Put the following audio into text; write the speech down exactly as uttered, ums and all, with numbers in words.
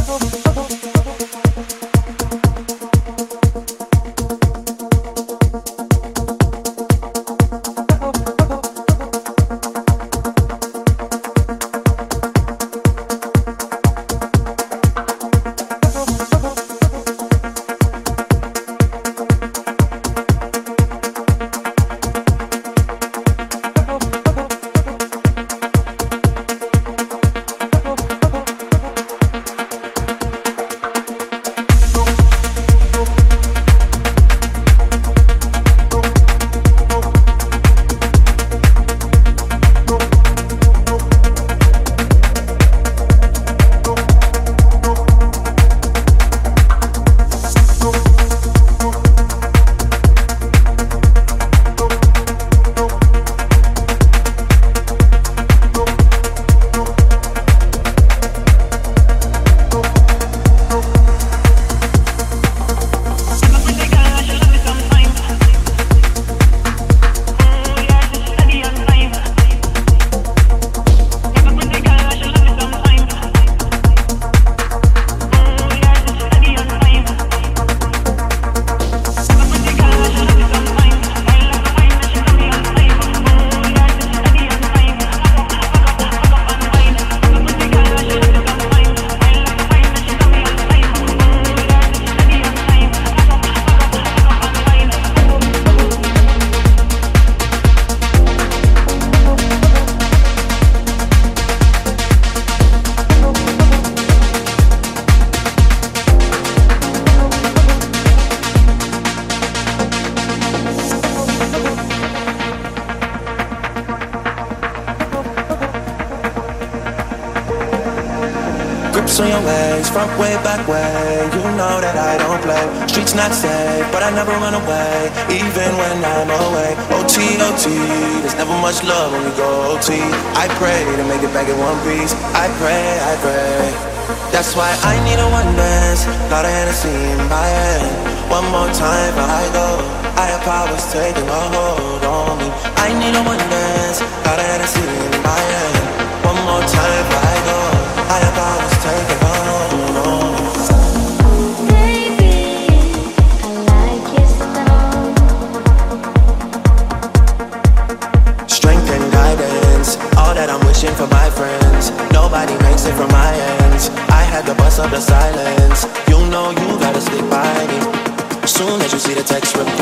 Grips on your ways, front way, back way. You know that I don't play. Streets not safe, but I never run away, even when I'm away. O T, O T, there's never much love when we go O T. I pray to make it back in one piece. I pray, I pray. That's why I need a one dance, got a Hennessy in my hand. One more time before I go, higher powers taking a hold on me. I need a one dance, got a Hennessy in my hand. One more time before I go, higher powers taking a hold on me. Strength and guidance, all that I'm wishing for my friends. Nobody makes it from my ends. I had to bust up the silence. You know you gotta stick by me. Soon as you see the text reply,